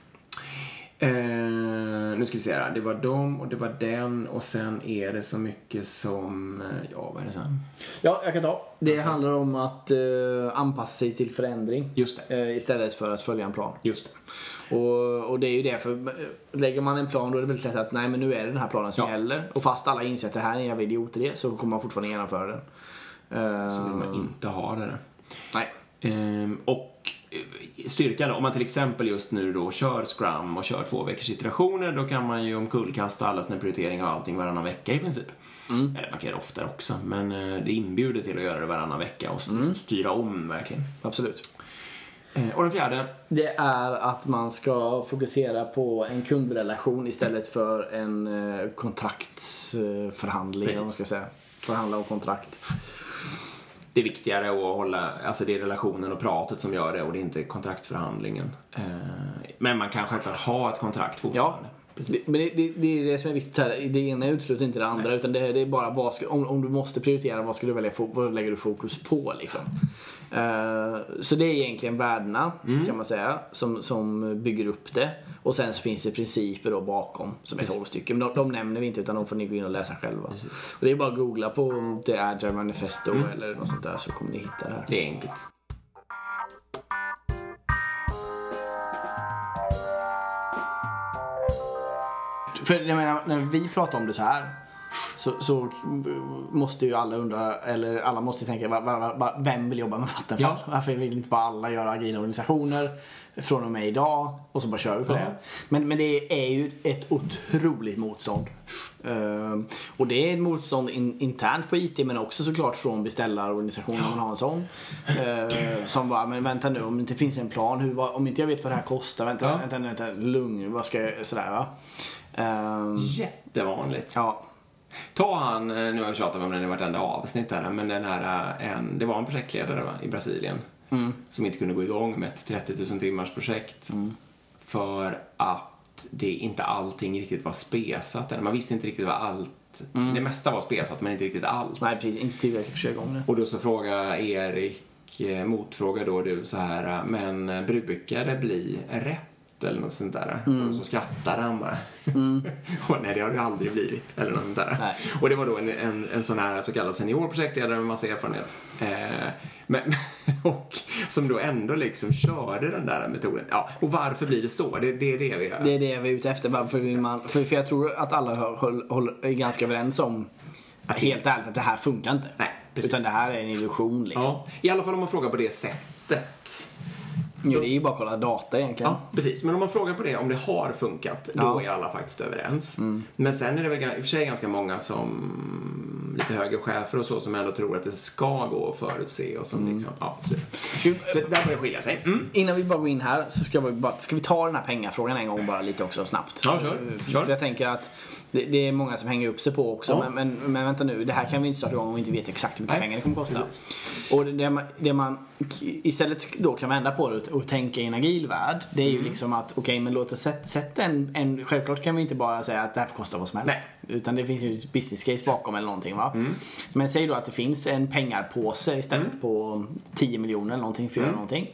Eh, nu ska vi se här. Det var dem och det var den, och sen är det så mycket som, ja, vad är det sen? Ja, jag kan ta. Det alltså handlar om att eh, anpassa sig till förändring. Just det. Eh, istället för att följa en plan. Just det. Och, och det är ju det, för lägger man en plan, då är det väldigt lätt att nej, men nu är det den här planen som ja. gäller. Och fast alla inser att det här är en jävla idiot i det, så kommer man fortfarande genomföra den. Eh, så vill man inte ha det. Nej. Eh, och styrkan, om man till exempel just nu då kör Scrum och kör två veckors iterationer, då kan man ju omkullkasta alla sina prioriteringar och allting varannan vecka i princip. Mm. Eller man kan göra oftare också, men det inbjuder till att göra det varannan vecka och mm. styra om verkligen. Absolut. Och den fjärde? Det är att man ska fokusera på en kundrelation istället för en kontraktsförhandling, om man ska säga. förhandla om kontrakt. Det är viktigare att hålla, alltså det är relationen och pratet som gör det och det är inte kontraktsförhandlingen. Men man kan självklart ha ett kontrakt fortfarande. Ja, det, men det, det, det är det som är viktigt här. Det ena utesluter inte det andra. Nej. Utan det, det är bara vad ska, om, om du måste prioritera, vad ska du välja, vad lägger du fokus på liksom. Uh, så det är egentligen värdena mm. kan man säga som, som bygger upp det. Och sen så finns det principer då bakom som är tolv stycken. Men de, de nämner vi inte utan de får ni gå in och läsa själva. Precis. Och det är bara att googla på The Agile Manifesto mm. eller något sånt där så kommer ni hitta det här. Det är enkelt. För jag menar, när vi pratar om det så här så, så måste ju alla undra, eller alla måste tänka, va, va, va, vem vill jobba med Vattenfall? Ja. Varför vill inte bara alla göra agila organisationer från och med idag och så bara kör vi på ja. det. Men, men det är ju ett otroligt motstånd. Uh, och det är ett motstånd in, internt på I T men också såklart från beställarorganisationen ja. man har en sån. Uh, som bara, men vänta nu, om det inte finns en plan, hur, om inte jag vet vad det här kostar, vänta, ja. vänta, vänta, vänta lugn, vad ska jag, sådär va? Uh, Jättevanligt. Ja. Ta han, nu har jag tjatat om den i vartenda avsnitt här, men den här, en, det var en projektledare va, i Brasilien mm. som inte kunde gå igång med ett trettio tusen timmars projekt mm. för att det inte allting riktigt var spesat. Man visste inte riktigt vad allt, mm. det mesta var spesat men inte riktigt allt. Nej precis, inte tillräckligt för att igång det. Och då så frågar Erik, motfrågar då du så här, men brukar det bli rätt? Eller något sånt där. Mm. Och så skrattade han bara. Mm. Och nej, det har det aldrig blivit. Eller något sånt där. Nej. Och det var då en, en, en sån här så kallad seniorprojektledare med massa erfarenhet. Eh, men, och som då ändå liksom körde den där metoden. Ja, och varför blir det så? Det, det är det vi gör. Det är det vi är ute efter. Varför vill man, för, för jag tror att alla håller, håller, är ganska överens om helt ärligt att det här funkar inte. Nej, precis. Utan det här är en illusion liksom. Ja, i alla fall om man frågar på det sättet. Jo, det är ju bara att kolla data egentligen. Ja, precis. Men om man frågar på det, om det har funkat, då ja. är alla faktiskt överens. Mm. Men sen är det väl i och för sig ganska många som, lite högre chefer och så, som ändå tror att det ska gå att förutse och som mm. liksom, ja, så. Ska vi, så där börjar det skilja sig. Mm. Innan vi bara går in här så ska vi bara, ska vi ta den här pengafrågan en gång bara lite också snabbt. Ja, kör. För jag tänker att det, det är många som hänger upp sig på också. Ja. Men, men, men vänta nu, det här kan vi inte starta igång om vi inte vet exakt hur mycket Nej. pengar det kommer kosta. Precis. Och det man, det man istället då kan vända på det och tänka i en agil värld, det är ju mm. liksom att okej, okay, men låt oss sätta sätt en, en, självklart kan vi inte bara säga att det här får kosta vad som helst. Nej. Utan det finns ju ett business case bakom eller någonting va. Mm. Men säg då att det finns en pengarpåse istället mm. på tio miljoner eller någonting, för mm. någonting.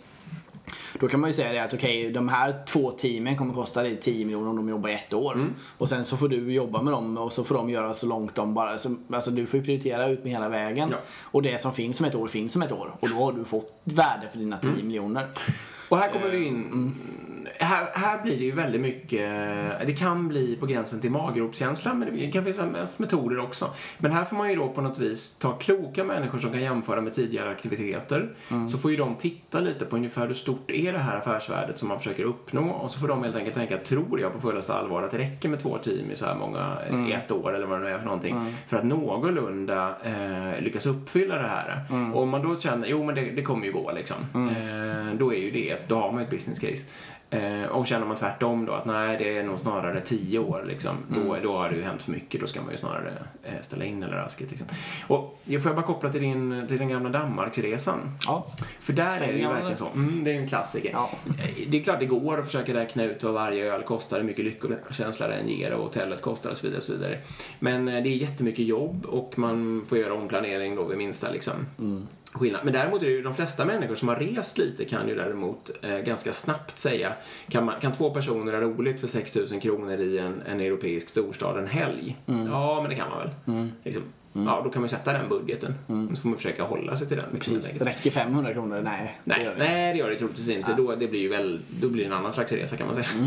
Då kan man ju säga det att okej, okay, de här två teamen kommer kosta dig tio miljoner om de jobbar i ett år. Mm. Och sen så får du jobba med dem och så får de göra så långt de bara... Så, alltså du får ju prioritera ut med hela vägen. Ja. Och det som finns som ett år finns som ett år. Och då har du fått värde för dina tio mm. miljoner. Och här kommer vi in... Mm. Här, här blir det ju väldigt mycket... Det kan bli på gränsen till maggropskänsla, men det kan finnas metoder också. Men här får man ju då på något vis ta kloka människor som kan jämföra med tidigare aktiviteter. Mm. Så får ju de titta lite på ungefär hur stort är det här affärsvärdet som man försöker uppnå. Och så får de helt enkelt tänka, tror jag på fullaste allvar att det räcker med två team i så här många, mm. i ett år eller vad det nu är för någonting. Mm. För att någorlunda eh, lyckas uppfylla det här. Mm. Och om man då känner, jo men det, det kommer ju gå liksom. Mm. Eh, då är ju det, då har man ett business case. Eh, och känner man tvärtom då att nej, det är nog snarare tio år liksom, mm. då, då har det ju hänt för mycket, då ska man ju snarare eh, ställa in eller raskigt liksom. Och jag får bara koppla till, din, till den gamla Danmarksresan. Ja. För där den är det ju verkligen så, mm, det är en klassiker. Ja. Det är klart det går att försöka räkna ut vad varje öl kostar, hur mycket lyckokänsla den ger och hotellet kostar och så vidare, och så vidare. Men eh, det är jättemycket jobb och man får göra omplanering då vid minsta liksom. Mm. Skillnad. Men däremot är det ju de flesta människor som har rest lite kan ju däremot eh, ganska snabbt säga, kan, man, kan två personer ha roligt för sex tusen kronor i en, en europeisk storstad en helg? Mm. Ja, men det kan man väl. Mm. Liksom. Mm. Ja, då kan man sätta den budgeten. Mm. Så får man försöka hålla sig till den. Precis. Det räcker femhundra kronor? Nej, nej, det gör det, nej, det, gör det troligtvis inte. Ja. Då, det blir ju väl, då blir det en annan slags resa kan man säga. Mm.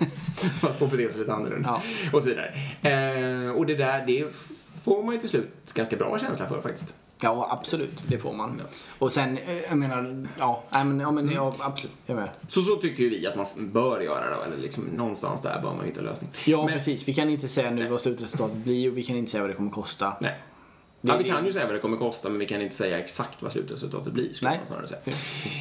Man får bete sig lite annorlunda. Ja. Och så vidare. Eh, och det där, det får man ju till slut ganska bra känsla för faktiskt. Ja, absolut. Det får man. Ja. Och sen, jag menar, ja, men, ja, men ja, absolut. Jag menar. Så så tycker ju vi att man bör göra då, eller liksom någonstans där bör man hitta en lösning. Ja, men, precis. Vi kan inte säga nu nej. vad slutresultatet blir och vi kan inte säga vad det kommer kosta. Nej. Ja, vi kan ju säga vad det kommer kosta, men vi kan inte säga exakt vad slutresultatet blir, skulle man snarare säga. Ja,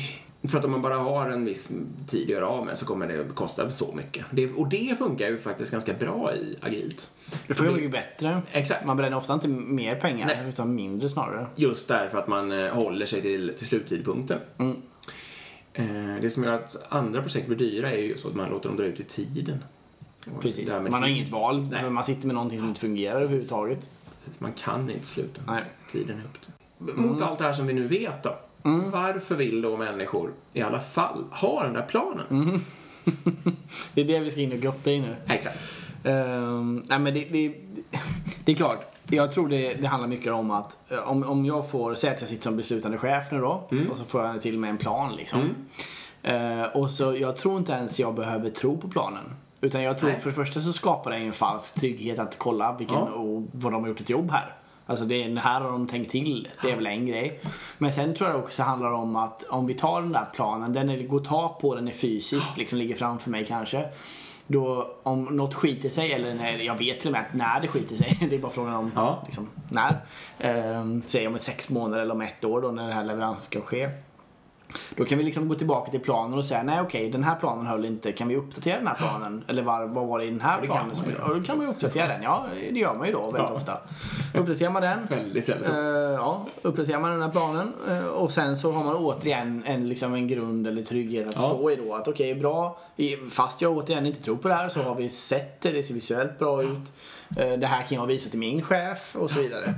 För att om man bara har en viss tid att göra av med så kommer det kosta så mycket. Det, och det funkar ju faktiskt ganska bra i agilt. Det får ju bättre. Exakt. Man bränner ofta inte mer pengar, Nej. utan mindre snarare. Just därför att man eh, håller sig till, till sluttidpunkten. Mm. Eh, det som gör att andra projekt blir dyra är ju så att man låter dem dra ut i tiden. Och Precis. därmed- Man har inget val. Nej. För man sitter med någonting som inte fungerar överhuvudtaget. Man kan inte sluta. Nej. Tiden är upp. Mot allt det här som vi nu vet då. Mm. Varför vill då människor i alla fall ha den där planen? Mm. Det är det vi ska in och grotta i nu. Exakt. Um, nej men det, det, det är klart. Jag tror det, det handlar mycket om att eh, om, om jag får säga att jag sitter som beslutande chef nu då, Mm. och så får jag till med en plan liksom. Mm. Eh, och så jag tror inte ens jag behöver tro på planen. Utan jag tror Nej. för det första så skapar det en falsk trygghet att kolla vilken, Ja. och vad de har gjort ett jobb här. Alltså det, det här har de tänkt till. Det är väl en grej. Men sen tror jag också handlar om att om vi tar den där planen, den är, går att ta på, den är fysiskt, liksom ligger framför mig kanske. Då om något skiter sig, eller när, jag vet till och med att när det skiter sig, det är bara frågan om Ja. liksom, när. Ehm, säg om sex månader eller om ett år då när det här leveransen ska ske. Då kan vi liksom gå tillbaka till planen och säga nej okej, den här planen höll inte, kan vi uppdatera den här planen? Eller vad, vad var det i den här Ja, det kan planen? man Som, ju. ja, då kan man ju uppdatera den, ja det gör man ju då väldigt Ja. ofta. Uppdaterar man den, Väldigt, väldigt. eh, ja, uppdaterar man den här planen eh, och sen så har man återigen en, liksom en grund eller trygghet att Ja. stå i då. Att okej, bra, i- fast jag återigen inte tror på det här så har vi sett det, det ser visuellt bra ut. Eh, det här kan jag visa till min chef och så vidare.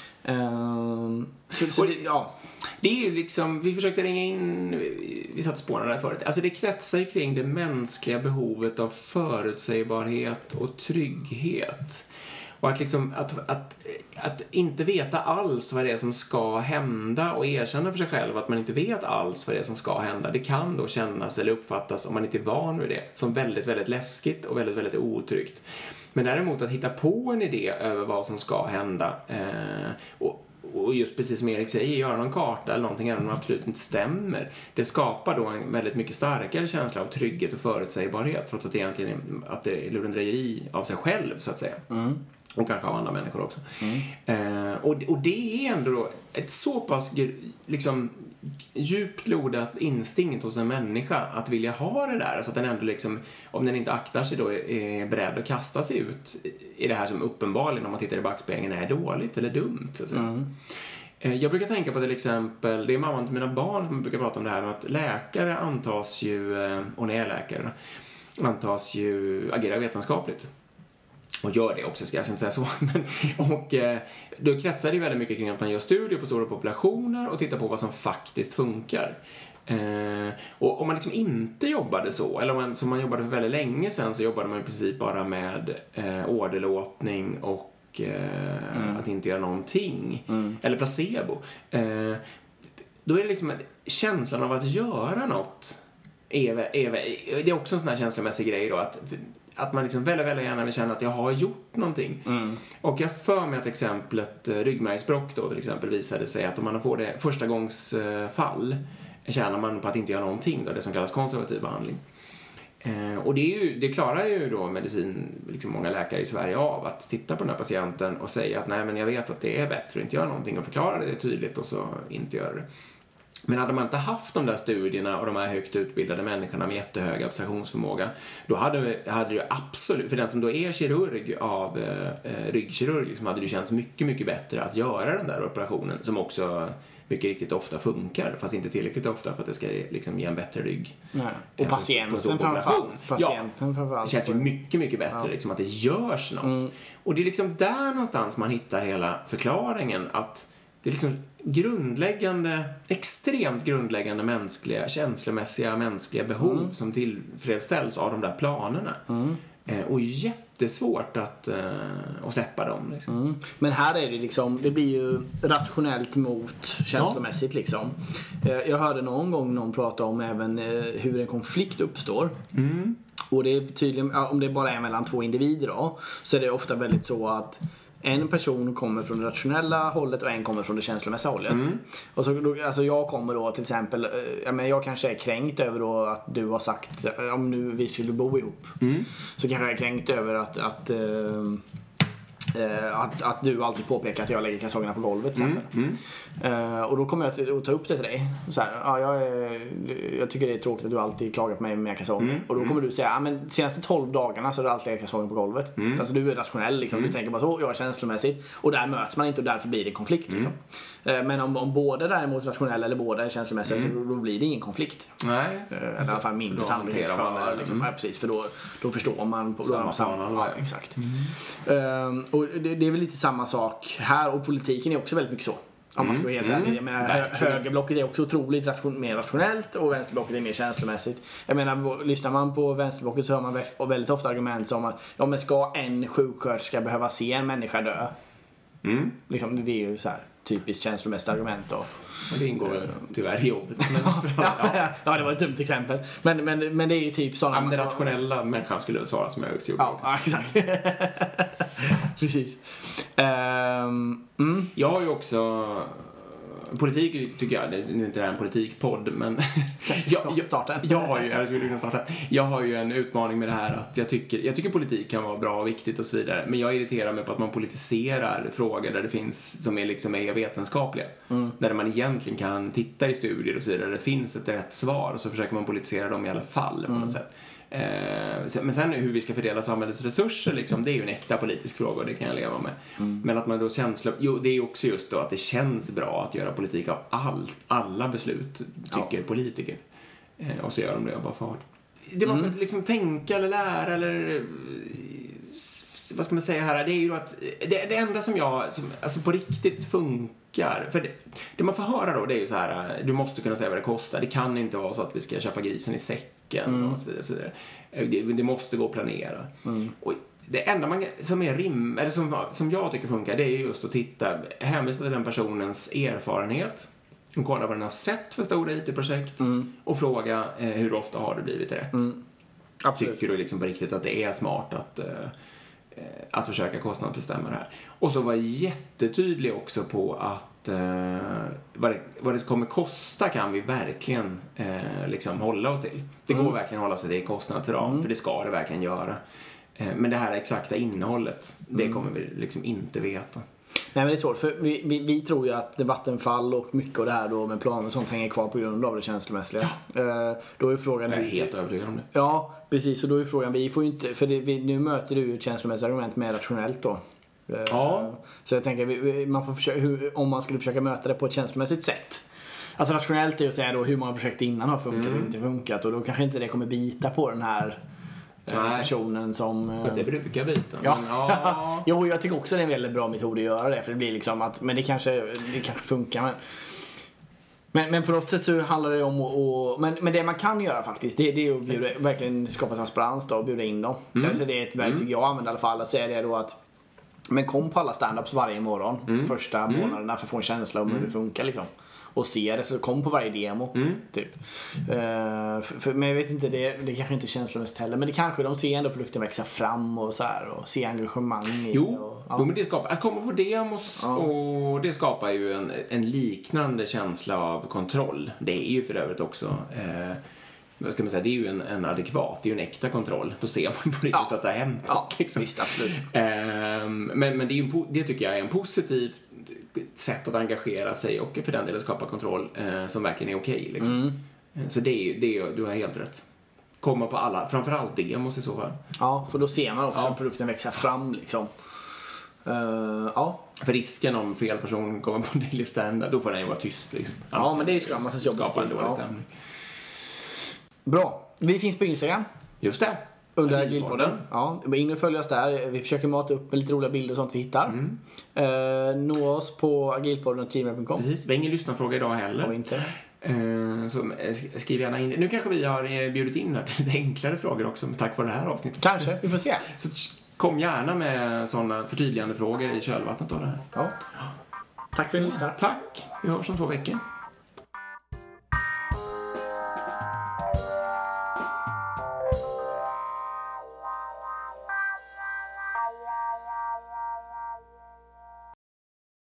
Ehm, så, så Och- det, ja. Det är ju liksom, vi försökte ringa in, vi satt och spånade där förut. Alltså det kretsar ju kring det mänskliga behovet av förutsägbarhet och trygghet. Och att liksom, att, att, att inte veta alls vad det är som ska hända och erkänna för sig själv att man inte vet alls vad det är som ska hända. Det kan då kännas eller uppfattas, om man inte är van vid det, som väldigt, väldigt läskigt och väldigt, väldigt otryggt. Men däremot att hitta på en idé över vad som ska hända eh, och och just precis som Erik säger, göra någon karta eller någonting även om det absolut inte stämmer. Det skapar då en väldigt mycket starkare känsla av trygghet och förutsägbarhet, trots att det egentligen är, att det är lurendrejeri av sig själv så att säga. Mm. Och kanske av andra människor också. Mm. Eh, och, och det är ändå då ett så pass liksom djupt lodat instinkt hos en människa att vilja ha det där, så att den ändå liksom, om den inte aktar sig då, är beredd att kasta sig ut i det här som uppenbarligen, om man tittar i backspegeln, är dåligt eller dumt så att säga. Mm. Eh, jag brukar tänka på till exempel, det är mamman till mina barn som brukar prata om det här med att läkare antas ju, eh, och när jag är läkare antas ju agera vetenskapligt. Och gör det också, ska jag inte säga så. Men, och eh, då kretsar det väldigt mycket kring att man gör studier på stora populationer och tittar på vad som faktiskt funkar. Eh, och om man liksom inte jobbade så, eller om man, som man jobbade för väldigt länge sedan, så jobbade man i princip bara med eh, åderlåtning och eh, Mm. att inte göra någonting. Mm. Eller placebo. Eh, då är det liksom att känslan av att göra något är, är, det är också en sån här känslomässig grej då, att att man liksom väldigt, väldigt gärna vill känna att jag har gjort någonting. Mm. Och jag för mig att exemplet eh, ryggmärgsbråck då till exempel visade sig att om man får det första gångs eh, fall tjänar man på att inte göra någonting då, det som kallas konservativ behandling. Eh, och det, är ju, det klarar ju då medicin, liksom många läkare i Sverige av, att titta på den här patienten och säga att nej men jag vet att det är bättre att inte göra någonting, och förklara det tydligt och så inte göra det. Men hade man inte haft de där studierna och de här högt utbildade människorna med jättehög abstraktionsförmåga, då hade, hade det absolut, för den som då är kirurg av eh, ryggkirurg, liksom, hade det känts mycket, mycket bättre att göra den där operationen, som också mycket riktigt ofta funkar, fast inte tillräckligt ofta för att det ska liksom ge en bättre rygg. Nej. Eh, Och på- patienten på stor framförallt. population. Patienten Ja, framförallt. det känns ju mycket, mycket bättre Ja. liksom, att det görs något. Mm. Och det är liksom där någonstans man hittar hela förklaringen, att det är liksom grundläggande, extremt grundläggande mänskliga, känslomässiga mänskliga behov Mm. som tillfredsställs av de där planerna. Mm. Eh, och jättesvårt att, eh, att släppa dem. Liksom. Mm. Men här är det liksom, det blir ju rationellt mot känslomässigt liksom. Eh, Jag hörde någon gång någon prata om även eh, hur en konflikt uppstår. Mm. Och det är tydligen, ja, om det bara är mellan två individer då, så är det ofta väldigt så att en person kommer från det rationella hållet och en kommer från det känslomässiga hållet. Mm. Och så, då, alltså jag kommer då till exempel, eh, ja, men jag kanske är kränkt över då att du har sagt, eh, om nu vi skulle bo ihop. Mm. Så kanske jag är kränkt över att, att, eh, Uh, att, att du alltid påpekar att jag lägger kalsongerna på golvet till exempel. Mm, mm. Uh, och då kommer jag att, att ta upp det till dig. Så här, ja, jag, är, jag tycker det är tråkigt att du alltid klagar på mig med mina kalsonger. Mm, och då kommer mm. du säga, ja men senaste tolv dagarna så har du alltid kalsonger på golvet. Mm. Alltså du är rationell liksom. Mm. Du tänker bara så, jag är känslomässigt. Och där möts man inte och därför blir det konflikt liksom. Mm. Uh, men om, om båda däremot är rationella eller båda är känslomässiga mm. så då, då blir det ingen konflikt. Nej. Uh, eller i alla fall mindre sannolikhet för liksom. Mm. Ja, precis, för då, då förstår man på samma samma, ja, exakt. Mm. Uh, och det, det är väl lite samma sak här, och politiken är också väldigt mycket så. Om man ska vara helt mm. ärlig. Jag menar, hö- högerblocket är också otroligt ration- mer rationellt och vänsterblocket är mer känslomässigt. Jag menar, lyssnar man på vänsterblocket så hör man vä- väldigt ofta argument som att ja, men ska en sjuksköterska behöva se en människa dö? Mm. Liksom, det är ju så här typiskt känslomässigt argument då. Och det ingår väl tyvärr i jobbet. ja, ja, ja, det var ett dumt exempel. Men, men, men det är ju typ sådana... Ja, men den rationella människan skulle svara som högst jobb. Ja, ja, exakt. Precis. Um, mm. Jag har ju också... Politik tycker jag, det är inte det här en politikpodd, men jag, jag, jag, har ju, jag, skulle kunna starta. Jag har ju en utmaning med det här att jag tycker, jag tycker politik kan vara bra och viktigt och så vidare, men jag irriterar mig på att man politiserar frågor där det finns, som är liksom är vetenskapliga. Mm. Där man egentligen kan titta i studier och så vidare, där det finns ett rätt svar och så försöker man politisera dem i alla fall på något mm. sätt. Men sen hur vi ska fördela samhällets resurser liksom, det är ju en äkta politisk fråga och det kan jag leva med. Mm. Men att man då känsla, jo det är också just då att det känns bra att göra politik av all, alla beslut, tycker ja. politiker. Och så gör de det bara för det var för att liksom tänka eller lära eller vad ska man säga här, det är ju att det, det enda som jag som, alltså på riktigt funkar, för det, det man får höra då, det är ju så här, du måste kunna säga vad det kostar, det kan inte vara så att vi ska köpa grisen i säcken mm. och så vidare, så vidare. Det, det måste gå att planera mm. och det enda man, som är rim, eller som, som jag tycker funkar, det är just att titta, hänvisa till den personens erfarenhet och kolla vad den har sett för stora I T-projekt mm. och fråga eh, hur ofta har det blivit rätt. Mm. Absolut. Tycker du liksom på riktigt att det är smart att eh, att försöka kostnadsbestämma det här. Och så var jättetydlig också på att eh, vad, det, vad det kommer kosta kan vi verkligen eh, liksom hålla oss till. Det mm. går verkligen hålla sig till kostnadsram, mm. för det ska det verkligen göra. Eh, men det här exakta innehållet, mm. det kommer vi liksom inte veta. Nej, men det är svårt, för vi, vi, vi tror ju att Vattenfall och mycket av det här då med planer och sånt hänger kvar på grund av det känslomässiga. Ja. Uh, då är frågan... Jag är helt övertygad om det. Ja, precis. Och då är frågan, vi får ju inte... För det, vi, nu möter du ett känslomässigt argument med rationellt då. Uh, ja. Så jag tänker, vi, man får försöka, hur, om man skulle försöka möta det på ett känslomässigt sätt. Alltså rationellt är att säga då hur många projekt innan har funkat mm. och inte funkat. Och då kanske inte det kommer bita på den här... Nej. Personen som... Fast det brukar bita. Ja. Men, ja. Jo, jag tycker också det är en väldigt bra metod att göra det. För det blir liksom att... Men det kanske, det kanske funkar. Men, men, men på något sätt så handlar det om att... Men, men det man kan göra faktiskt, det, det är att bjuda, verkligen skapa transparens då och bjuda in dem. Mm. Alltså det är ett verktyg mm. jag använder i alla fall. Att säga det då att... Men kom på alla stand-ups varje morgon. Mm. Första mm. månaderna för att få en känsla om mm. hur det funkar liksom. Och se det, så kom på varje demo mm. typ. Uh, för, för, men jag vet inte, det, det kanske inte känslomässigt heller, men det kanske, de ser ändå produkten växa fram och så här, och se engagemang i. Jo, och, ja. jo men det skapar, att komma på demos ja. och det skapar ju en, en liknande känsla av kontroll. Det är ju för övrigt också eh, vad ska man säga, det är ju en, en adekvat, det är ju en äkta kontroll. Då ser man på riktigt ja. att det har hänt. Ja, liksom. Visst, absolut. Eh, men, men det, är ju en, det tycker jag är en positiv sätt att engagera sig och för den delen skapa kontroll eh, som verkligen är okej okay, liksom. mm. Så det är, det är, du har helt rätt. Komma på alla, framförallt demos i så fall. Ja, för då ser man också ja. produkten växa fram liksom. Uh, ja. För risken om fel person kommer på en daily standard, då får den ju vara tyst liksom. Ja, men det är ju skam att skapa en dålig stämning. Bra, vi finns på Instagram. Just det. Under Agilpodden. Ja, in och följ oss där. Vi försöker mata upp med lite roliga bilder och sånt vi hittar. Mm. Uh, nå oss på agilpodden punkt gmail punkt com. Precis, vi har ingen lyssnarfråga idag heller. Och inte. Uh, så skriv gärna in. Nu kanske vi har bjudit in här till lite enklare frågor också, tack vare det här avsnittet. Kanske, vi får se. Så kom gärna med sådana förtydligande frågor i kölvattnet av det här. Ja. Tack för att ni lyssnar. Tack, vi hörs om två veckor.